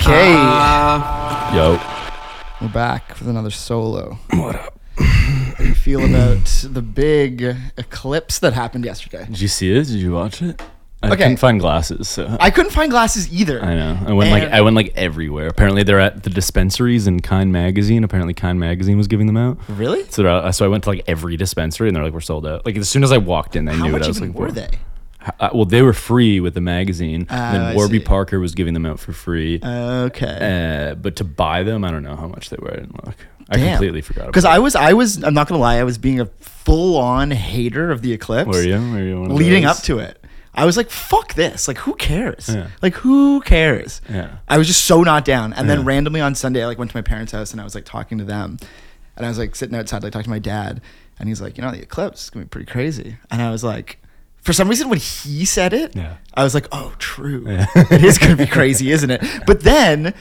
Okay. Yo. We're back with another solo. What up? How do you feel about the big eclipse that happened yesterday? Did you see it? Did you watch it? I Okay. couldn't find glasses, so I couldn't find glasses either. I know. I went like everywhere. Apparently they're at the dispensaries in Kind Magazine. Apparently Kind Magazine was giving them out. Really? So I went to like every dispensary and they're like, we're sold out. Like as soon as I walked in, I How knew much it. I was even like, were "Whoa." they? Well, they were free with the magazine. And I then Warby see. Parker was giving them out for free. Okay. But to buy them, I don't know how much they were. I didn't look. I Damn. completely forgot about Because I was, I'm not going to lie, I was being a full-on hater of the eclipse. Were you one of leading those? up to it. I was like, fuck this. Like, who cares? Yeah. Like, who cares? Yeah. I was just so not down. And then Yeah. randomly on Sunday, I like went to my parents' house and I was like talking to them. And I was like sitting outside, like talking to my dad. And he's like, the eclipse is going to be pretty crazy. And I was like, for some reason, when he said it, Yeah. I was like, oh, true. Yeah. It is going to be crazy, isn't it? But then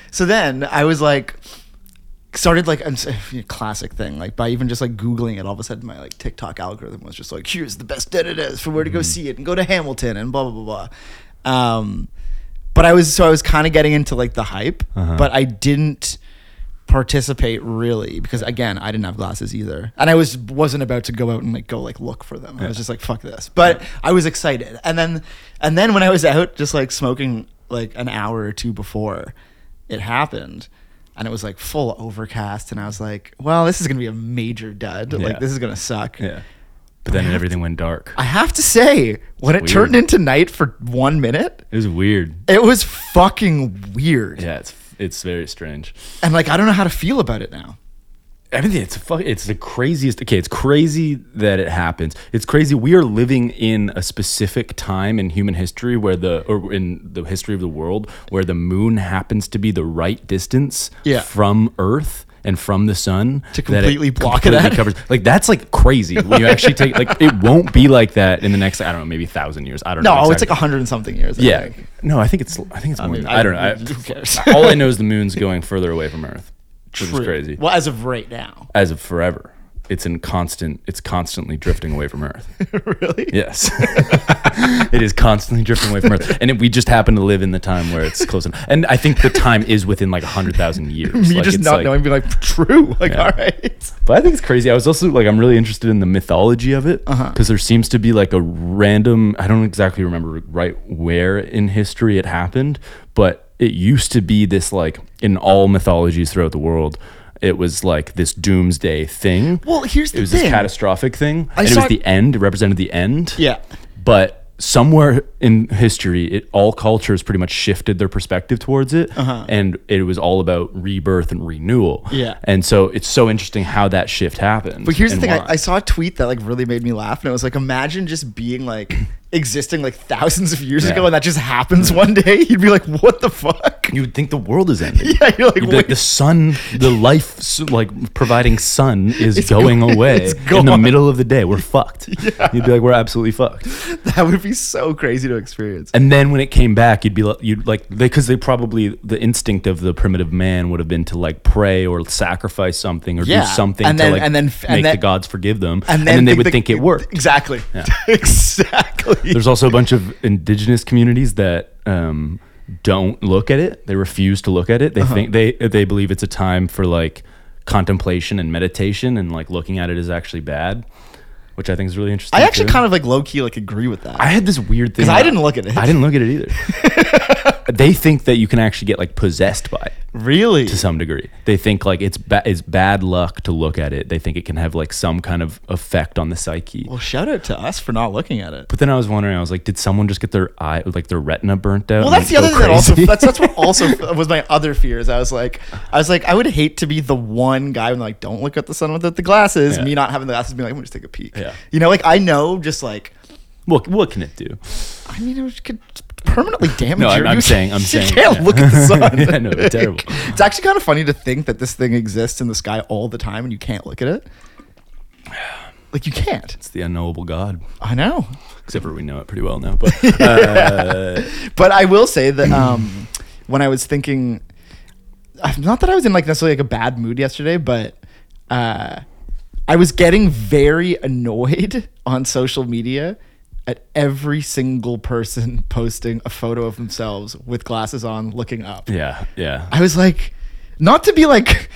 I was like, started like a classic thing, like by even just like Googling it, all of a sudden my like TikTok algorithm was just like, here's the best dead it is for where to go see it and go to Hamilton and blah blah blah blah. But I was kind of getting into like the hype, but I didn't participate really because again I didn't have glasses either, and I wasn't about to go out and go look for them. I was just like, fuck this. But I was excited, and then when I was out just like smoking like an hour or two before it happened, and it was like full overcast, and I was like, well, this is gonna be a major dud. Yeah. Like this is gonna suck. Yeah. But then everything went dark. I have to say, when it weird. turned into night for 1 minute, It was weird. it was fucking weird. Yeah, it's very strange. And like, I don't know how to feel about it now. I mean, it's the craziest. Okay, it's crazy that it happens. It's crazy. We are living in a specific time in human history or in the history of the world where the moon happens to be the right distance from Earth and from the sun To completely block it out. covers. Like that's like crazy. When you actually take it won't be like that in the next, I don't know, maybe 1,000 years. I don't know. No, it's like exactly. 100 and something years. I Yeah. think. No, I think it's more. mean, I don't know. who cares? All I know is the moon's going further away from Earth, which is True. crazy. Well, as of right now. As of forever, it's constantly drifting away from Earth. Really? Yes, it is constantly drifting away from Earth, and we just happen to live in the time where it's close enough. And I think the time is within like 100,000 years. Me Like, just it's not like- knowing, being like, true. Like, Yeah. all right. But I think it's crazy. I was also like, I'm really interested in the mythology of it because there seems to be like a random. I don't exactly remember right where in history it happened, but it used to be this like in all mythologies throughout the world. It was like this doomsday thing. Well, here's the It was thing. this catastrophic thing, I and it saw was the end. It represented the end. Yeah. But somewhere in history, all cultures pretty much shifted their perspective towards it, and it was all about rebirth and renewal. Yeah. And so it's so interesting how that shift happened. But here's the and thing. why. I saw a tweet that like really made me laugh, and it was like, imagine just being like existing like thousands of years Yeah. ago, and that just happens one day. You'd be like, what the fuck? You would think the world is ending. Yeah, you're like, You'd be like, wait. the sun, the life, like providing sun is It's going go- away it's in the gone. middle of the day. We're fucked. Yeah. You'd be like, we're absolutely fucked. That would be so crazy to experience. And then when it came back, because the instinct of the primitive man would have been to like pray or sacrifice something or Yeah. do something And to then- like and then- make and then- the gods forgive them, And and then they would the- think it worked. Exactly. Yeah. Exactly. There's also a bunch of indigenous communities that don't look at it. They refuse to look at it. They think they believe it's a time for like contemplation and meditation, and like looking at it is actually bad, which I think is really interesting. I actually too. kind of like low key like agree with that. I had this weird thing. 'Cause I didn't look at it. I didn't look at it either. They think that you can actually get like possessed by it Really? to some degree. They think like it's bad luck to look at it. They think it can have like some kind of effect on the psyche. Well, shout out to us for not looking at it. But then I was wondering, I was like, did someone just get their their retina burnt out? Well, and that's the go other thing that also crazy? that's what also was my other fears. I was like, I would hate to be the one guy when like, don't look at the sun without the glasses. Yeah. Me not having the glasses, being like, I'm gonna just take a peek. Yeah. You know, like I know, just like, What can it do? I mean, it could permanently damage. No, your, I'm you saying, you can't yeah. look at the sun. Yeah, no, it's terrible. It's actually kind of funny to think that this thing exists in the sky all the time and you can't look at it. Like you can't. It's the unknowable God. I know. Except for we know it pretty well now. But But I will say that when I was thinking, not that I was in like necessarily like a bad mood yesterday, but I was getting very annoyed on social media at every single person posting a photo of themselves with glasses on, looking up. Yeah. I was like, not to be like,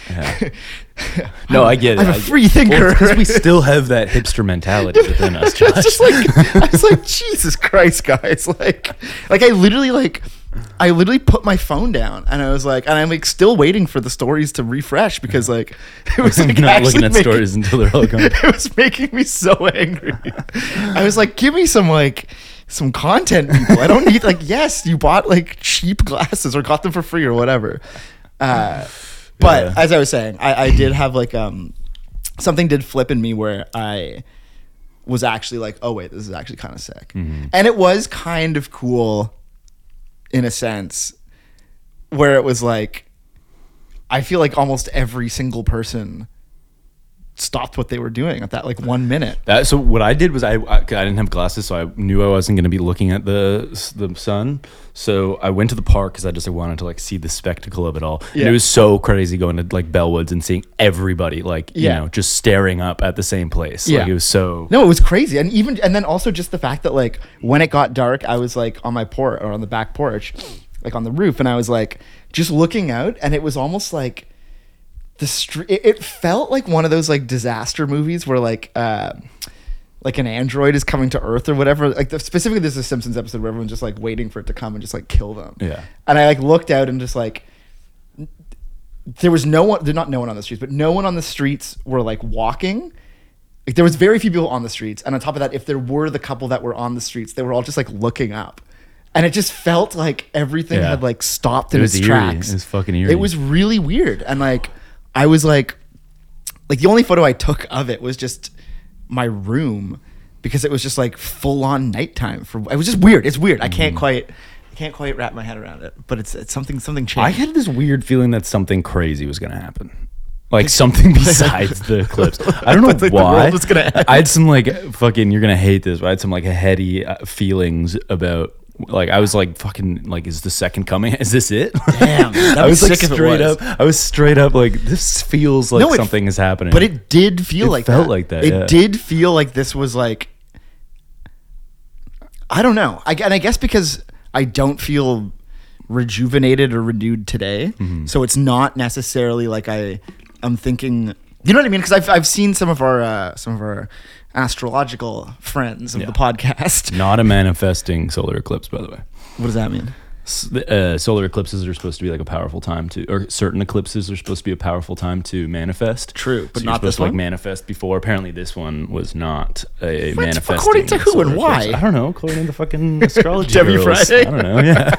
no, I get it. I'm a free thinker. Because we still have that hipster mentality within us, Josh. It's just like, I was like, Jesus Christ, guys! Like I literally put my phone down, and I was like, and I'm like still waiting for the stories to refresh because like it was like not looking at stories until they're all gone. It was making me so angry. I was like, give me some content, people. I don't need like, yes, you bought like cheap glasses or got them for free or whatever. But as I was saying, I did have like something did flip in me where I was actually like, oh wait, this is actually kind of sick. And it was kind of cool in a sense where it was like, I feel like almost every single person stopped what they were doing at that like 1 minute. So what I did was I didn't have glasses, so I knew I wasn't going to be looking at the sun. So I went to the park because I just wanted to like see the spectacle of it all. Yeah. And it was so crazy going to like Bellwoods and seeing everybody like you know just staring up at the same place. Like it was so it was crazy. And then also just the fact that like when it got dark, I was like on my porch or on the back porch, like on the roof, and I was like just looking out, and it was almost like the street. It felt like one of those like disaster movies where like an android is coming to Earth or whatever. Like specifically, there's a Simpsons episode where everyone's just like waiting for it to come and just like kill them. Yeah. And I like looked out and just like there was no one. There's not no one on the streets, but no one on the streets were like walking. Like there was very few people on the streets, and on top of that, if there were the couple that were on the streets, they were all just like looking up. And it just felt like everything had like stopped in its tracks. It was fucking eerie. It was really weird. And like I was like the only photo I took of it was just my room because it was just like full on nighttime. It was just weird. It's weird. I can't quite wrap my head around it. But it's something changed. I had this weird feeling that something crazy was going to happen. Like something besides the eclipse. I don't know like why. The world was gonna end. I had some like fucking, you're going to hate this, but I had some like heady feelings about, like I was like fucking like, is the second coming? Is this it? Damn, I was like straight up like, this feels like something is happening. But it did feel like that. It felt like that. It did feel like this was like, I don't know. I guess because I don't feel rejuvenated or renewed today, so it's not necessarily like I'm thinking. You know what I mean? Because I've seen some of our astrological friends of the podcast. Not a manifesting solar eclipse, by the way. What does that mean? Solar eclipses are supposed to be like a powerful time to, or certain eclipses are supposed to be a powerful time to manifest. True, but so not this one. Like manifest before. Apparently, this one was not a manifesting. According to who and why? Eclipse. I don't know. According to fucking astrology. Debbie Friday. I don't know. Yeah.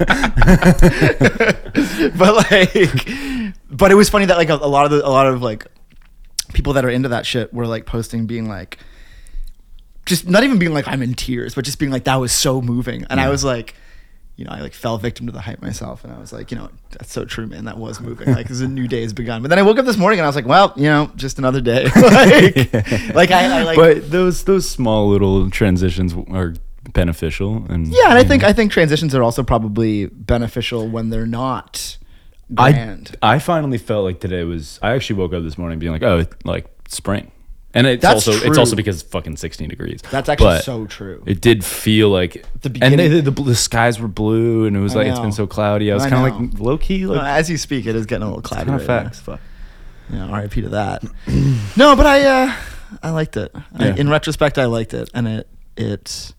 but it was funny that like a lot of like people that are into that shit were like posting, being like, just not even being like I'm in tears, but just being like that was so moving, and I was like. You know, I like fell victim to the hype myself, and I was like, you know, that's so true, man. That was moving. Like, because a new day has begun. But then I woke up this morning and I was like, well, you know, just another day. like I like. But those small little transitions are beneficial, and yeah, and I think transitions are also probably beneficial when they're not grand. I finally felt like today was. I actually woke up this morning being like, oh, like spring. And it's also because it's fucking 16 degrees. That's actually so true. It did feel like the beginning, and the skies were blue, and it was like it's been so cloudy. I was kind of like low key. Like, as you speak, it is getting a little cloudy. Kind of facts. Fuck. Yeah, R.I.P. to that. No, but I liked it. Yeah. In retrospect, I liked it, and it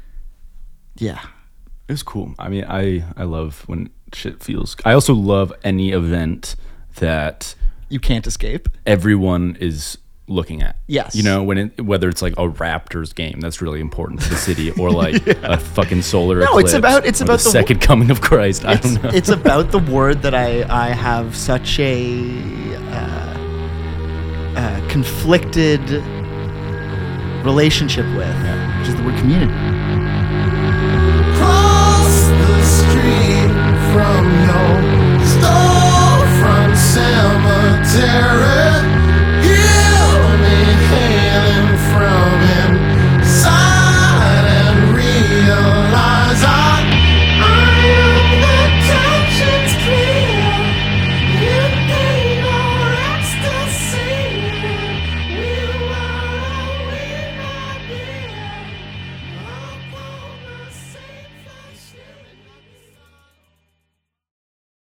was cool. I mean, I love when shit feels. I also love any event that you can't escape. Everyone is looking at. Yes. You know, whether it's like a Raptors game that's really important to the city, or like a fucking solar eclipse. It's about the second coming of Christ. I don't know. It's about the word that I have such a conflicted relationship with, which is the word community. Cross the street from your storefront cemetery.